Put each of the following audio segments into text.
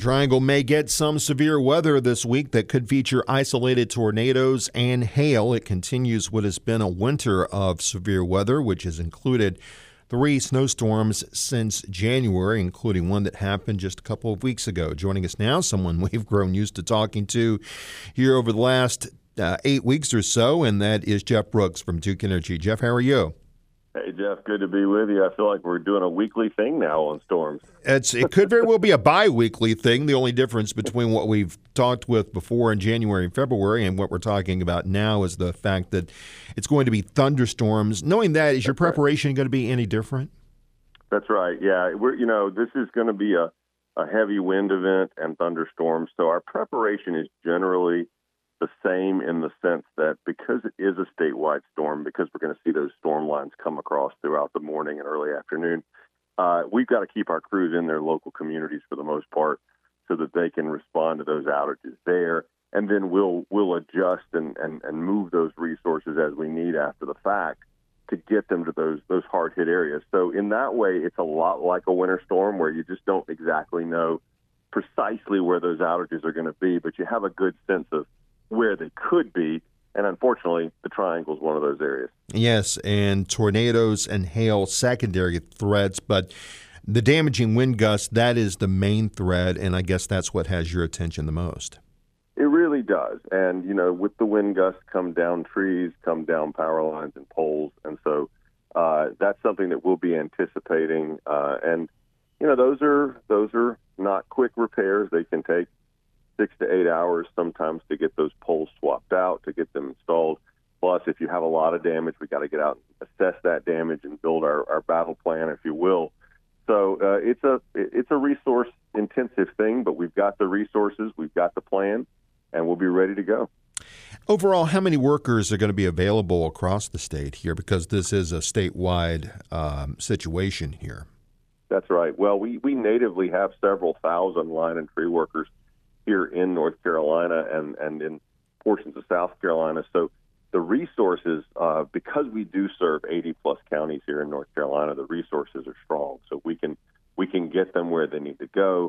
Triangle may get some severe weather this week that could feature isolated tornadoes and hail. It continues what has been a winter of severe weather, which has included 3 snowstorms since January, including one that happened just a couple of weeks ago. Joining us now, someone we've grown used to talking to here over the last 8 weeks or so, and that is Jeff Brooks from Duke Energy. Jeff, how are you? Hey, Jeff, good to be with you. I feel like we're doing a weekly thing now on storms. It could very well be a bi-weekly thing. The only difference between what we've talked with before in January and February and what we're talking about now is the fact that it's going to be thunderstorms. Knowing that, is your preparation going to be any different? That's right. Yeah, this is going to be a heavy wind event and thunderstorms. So our preparation is generally the same in the sense that because it is a statewide storm, because we're going to see those storm lines come across throughout the morning and early afternoon, we've got to keep our crews in their local communities for the most part so that they can respond to those outages there. And then we'll adjust and move those resources as we need after the fact to get them to those hard-hit areas. So in that way, it's a lot like a winter storm where you just don't exactly know precisely where those outages are going to be, but you have a good sense of where they could be, and unfortunately, the Triangle is one of those areas. Yes, and tornadoes and hail, secondary threats, but the damaging wind gusts, that is the main threat, and I guess that's what has your attention the most. It really does, and, with the wind gusts come down trees, come down power lines and poles, and so that's something that we'll be anticipating, and, those are not quick repairs. They can take 6 to 8 hours sometimes to get those poles swapped out, to get them installed. Plus, if you have a lot of damage, we got to get out and assess that damage and build our battle plan, if you will. So it's a resource intensive thing, but we've got the resources, we've got the plan, and we'll be ready to go. Overall, how many workers are going to be available across the state here? Because this is a statewide situation here. That's right. Well, we natively have several thousand line and tree workers here in North Carolina and in portions of South Carolina. So the resources, because we do serve 80-plus counties here in North Carolina, the resources are strong. So we can get them where they need to go.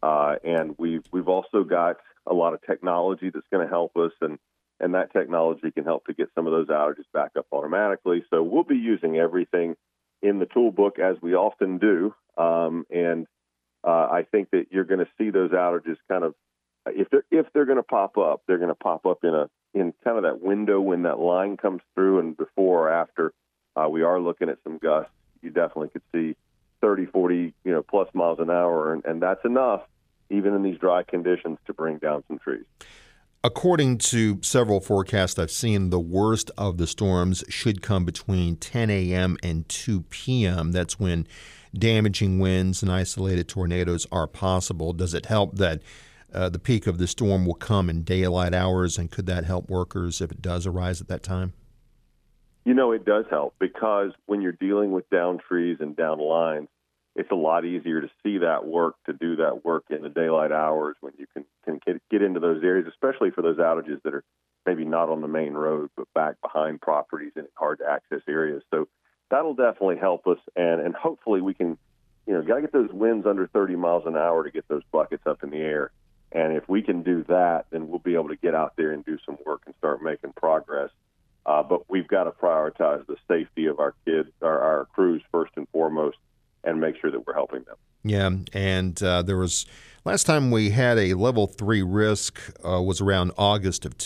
And we've also got a lot of technology that's going to help us, and that technology can help to get some of those outages back up automatically. So we'll be using everything in the toolbook, as we often do. I think that you're going to see those outages kind of, if they're going to pop up, they're going to pop up in kind of that window when that line comes through, and before or after. We are looking at some gusts. You definitely could see 30, 40, plus miles an hour, and that's enough, even in these dry conditions, to bring down some trees. According to several forecasts I've seen, the worst of the storms should come between 10 a.m. and 2 p.m. That's when damaging winds and isolated tornadoes are possible. Does it help that the peak of the storm will come in daylight hours, and could that help workers if it does arise at that time? It does help, because when you're dealing with down trees and down lines, it's a lot easier to see that work, to do that work in the daylight hours when you can get into those areas, especially for those outages that are maybe not on the main road, but back behind properties in hard to access areas. So that'll definitely help us, and hopefully we can, got to get those winds under 30 miles an hour to get those buckets up in the air. And if we can do that, then we'll be able to get out there and do some work and start making progress. But we've got to prioritize the safety of our kids, our crews first and foremost, and make sure that we're helping them. Yeah, and there was, last time we had a level 3 risk was around August of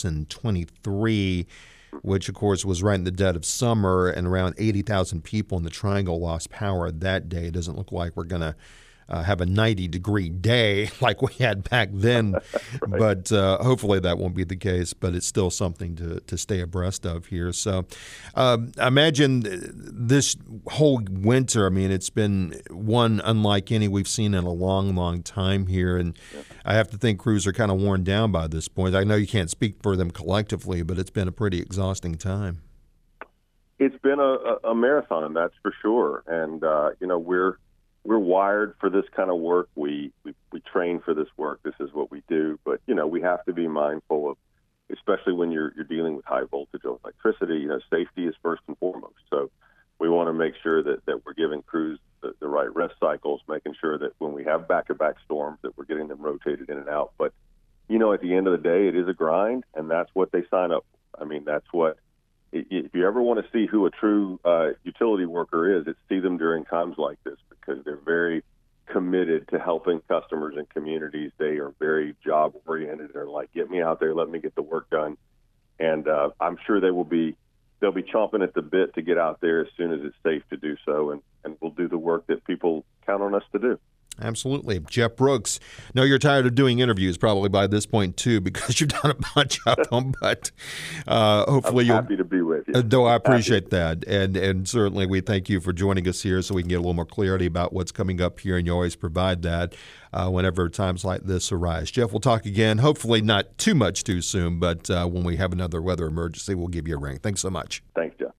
2023, which, of course, was right in the dead of summer, and around 80,000 people in the Triangle lost power that day. It doesn't look like we're going to have a 90-degree day like we had back then, right. But hopefully that won't be the case, but it's still something to stay abreast of here. So imagine this whole winter, it's been one unlike any we've seen in a long, long time here, and yeah. I have to think crews are kind of worn down by this point. I know you can't speak for them collectively, but it's been a pretty exhausting time. It's been a marathon, that's for sure, and we're wired for this kind of work. We train for this work. This is what we do. But, we have to be mindful of, especially when you're dealing with high voltage electricity, safety is first and foremost. So we want to make sure that we're giving crews the the right rest cycles, making sure that when we have back-to-back storms that we're getting them rotated in and out. But, at the end of the day, it is a grind, and that's what they sign up for. I mean, that's what – if you ever want to see who a true utility worker is, it's see them during times like this, because they're very committed to helping customers and communities. They are very job-oriented. They're like, get me out there, let me get the work done. And I'm sure they'll be chomping at the bit to get out there as soon as it's safe to do so, and we'll do the work that people count on us to do. Absolutely. Jeff Brooks, no, you're tired of doing interviews probably by this point, too, because you've done a bunch of them, but hopefully I'm happy to be with you. No, I appreciate that, and certainly we thank you for joining us here so we can get a little more clarity about what's coming up here, and you always provide that whenever times like this arise. Jeff, we'll talk again, hopefully not too much too soon, but when we have another weather emergency, we'll give you a ring. Thanks so much. Thanks, Jeff.